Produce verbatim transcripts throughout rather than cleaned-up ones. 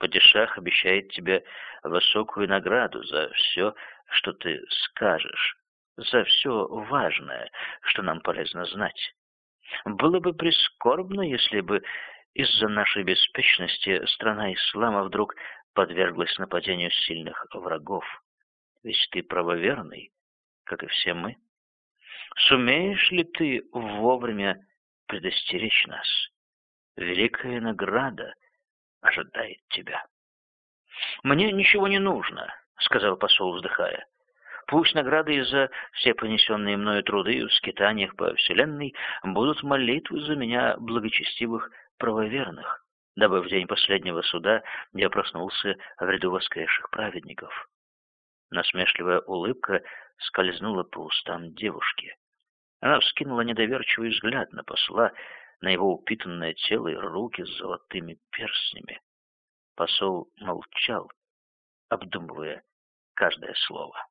Падишах обещает тебе высокую награду за все, что ты скажешь, за все важное, что нам полезно знать. Было бы прискорбно, если бы из-за нашей беспечности страна ислама вдруг подверглась нападению сильных врагов. Ведь ты правоверный, как и все мы. Сумеешь ли ты вовремя предостеречь нас? Великая награда ожидает тебя. «Мне ничего не нужно», — сказал посол, вздыхая. «Пусть наградой за все понесенные мною труды в скитаниях по вселенной будут молитвы за меня благочестивых правоверных, дабы в день последнего суда я проснулся в ряду воскресших праведников». Насмешливая улыбка скользнула по устам девушки. Она вскинула недоверчивый взгляд на посла, на его упитанное тело и руки с золотыми перстнями. Посол молчал, обдумывая каждое слово.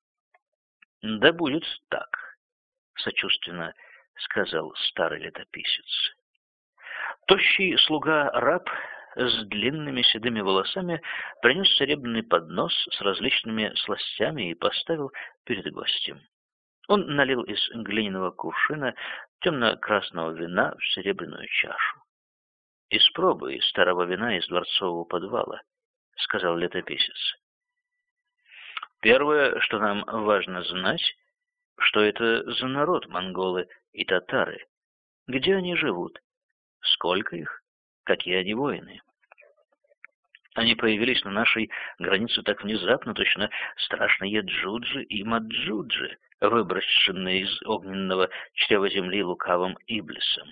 «Да будет так», — сочувственно сказал старый летописец. Тощий слуга-раб с длинными седыми волосами принес серебряный поднос с различными сластями и поставил перед гостем. Он налил из глиняного кувшина темно-красного вина в серебряную чашу. «Испробуй старого вина из дворцового подвала», — сказал летописец. «Первое, что нам важно знать, что это за народ монголы и татары, где они живут, сколько их, какие они воины. Они появились на нашей границе так внезапно, точно страшные Джуджи и Маджуджи, выброшенные из огненного чрева земли лукавым Иблисом».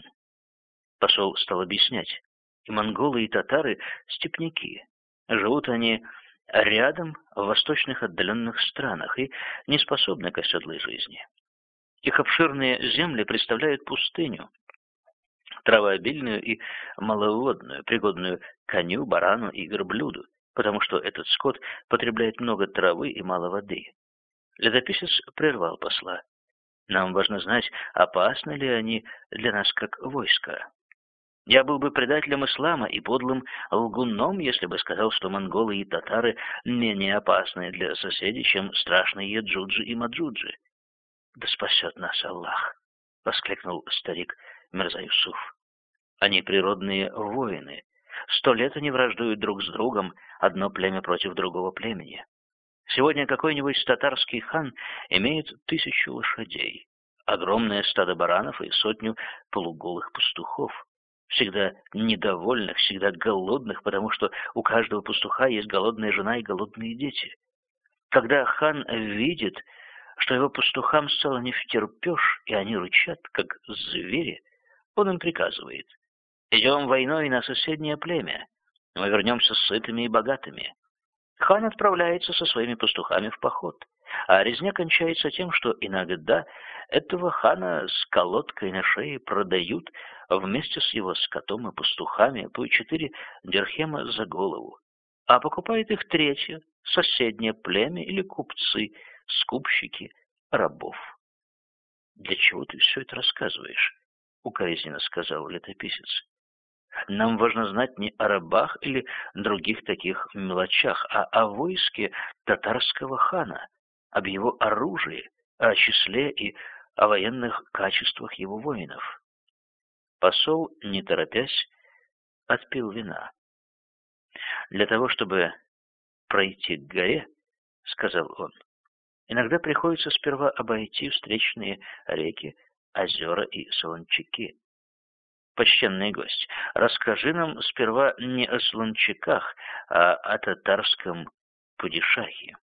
Посол стал объяснять. И монголы, и татары — степняки. Живут они рядом в восточных отдаленных странах и не способны к оседлой жизни. Их обширные земли представляют пустыню, травообильную и маловодную, пригодную коню, барану и верблюду, потому что этот скот потребляет много травы и мало воды. Летописец прервал посла. «Нам важно знать, опасны ли они для нас как войско. Я был бы предателем ислама и подлым лгуном, если бы сказал, что монголы и татары менее опасны для соседей, чем страшные Джуджи и Маджуджи». «Да спасет нас Аллах!» — воскликнул старик Мирза Юсуф. «Они природные воины. Сто лет они враждуют друг с другом, одно племя против другого племени. Сегодня какой-нибудь татарский хан имеет тысячу лошадей, огромное стадо баранов и сотню полуголых пастухов, всегда недовольных, всегда голодных, потому что у каждого пастуха есть голодная жена и голодные дети. Когда хан видит, что его пастухам стало не втерпешь, и они рычат, как звери, он им приказывает: «Идем войной на соседнее племя, мы вернемся сытыми и богатыми». Хан отправляется со своими пастухами в поход, а резня кончается тем, что иногда этого хана с колодкой на шее продают вместе с его скотом и пастухами по четыре дирхема за голову, а покупает их третье, соседнее племя или купцы, скупщики рабов. «Для чего ты все это рассказываешь?» — укоризненно сказал летописец. «Нам важно знать не о рабах или других таких мелочах, а о войске татарского хана, об его оружии, о числе и о военных качествах его воинов». Посол, не торопясь, отпил вина. «Для того, чтобы пройти к горе, — сказал он, — иногда приходится сперва обойти встречные реки, озера и солончаки. Почтенный гость, расскажи нам сперва не о солончаках, а о татарском падишахе».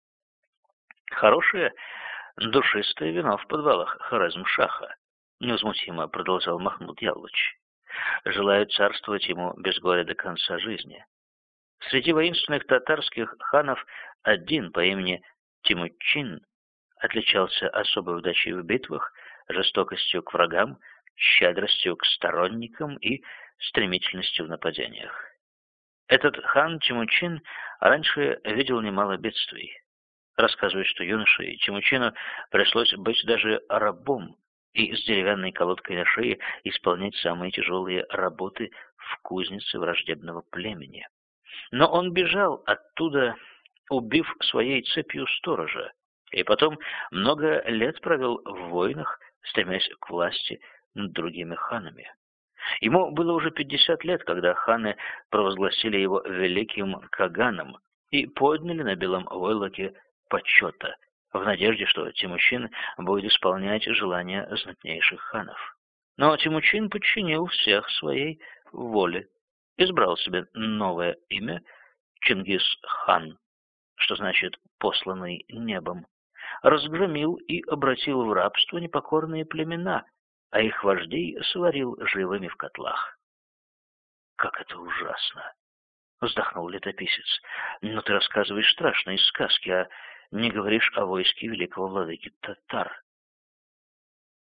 «Хорошее, душистое вино в подвалах Хорезм-Шаха», — невозмутимо продолжал Махмуд Яллыч. «Желаю царствовать ему без горя до конца жизни. Среди воинственных татарских ханов один по имени Тимучин отличался особой удачей в битвах, жестокостью к врагам, щедростью к сторонникам и стремительностью в нападениях. Этот хан Тимучин раньше видел немало бедствий. Рассказывают, что юноше Тимучину пришлось быть даже рабом и с деревянной колодкой на шее исполнять самые тяжелые работы в кузнице враждебного племени. Но он бежал оттуда, убив своей цепью сторожа, и потом много лет провел в войнах, стремясь к власти над другими ханами. Ему было уже пятьдесят лет, когда ханы провозгласили его великим Каганом и подняли на белом войлоке почета, в надежде, что Темучин будет исполнять желания знатнейших ханов. Но Темучин подчинил всех своей воле, избрал себе новое имя Чингис-хан, что значит «посланный небом», разгромил и обратил в рабство непокорные племена, а их вождей сварил живыми в котлах. «Как это ужасно!» — вздохнул летописец. «Но ты рассказываешь страшные сказки, а не говоришь о войске великого владыки татар.